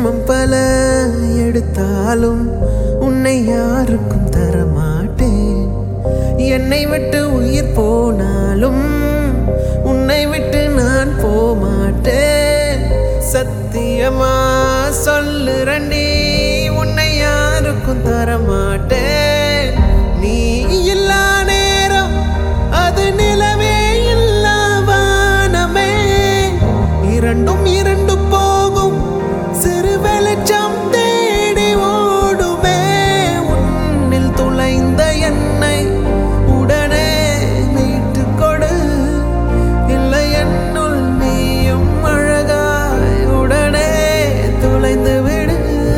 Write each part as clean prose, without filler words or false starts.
ஜென்மம் பல எடுத்தாலும் உன்னை யாருக்கும் தரமாட்டேன். என்னை விட்டு உயிர் போனாலும் உன்னை விட்டு நான் போமாட்டேன். சத்தியமா சொல்லுறண்டி, உன்னை யாருக்கும் தரமாட்டேன். நீ இல்லா நேரம் அது நிலவே இல்லா வானமே, இரண்டும் இரண்டு போகும் சிறு வெளிச்சம் தேடி ஓடுமே. உன்னில் துளைந்த என்னை உடனே மீட்டு கொடு, இல்லை என்னுள் நீயும் அழகாய் உடனே துளைந்து விடு.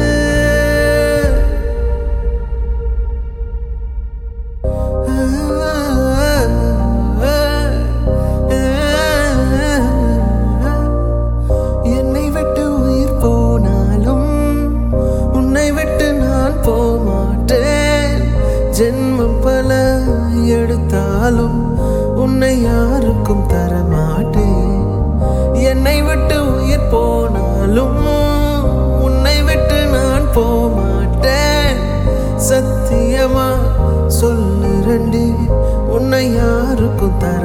என்னை விட்டு உயிர் போனாலும் உன்னை விட்டு நான் போமாட்டேன். ஜென்மம் பல எடுத்தாலும் உன்னை யாருக்கும் தரமாட்டேன். என்னை விட்டு உயிர் போனாலும் உன்னை விட்டு நான் போமாட்டேன். சத்தியமா சொல்லுறண்டி, உன்னை யாருக்கும்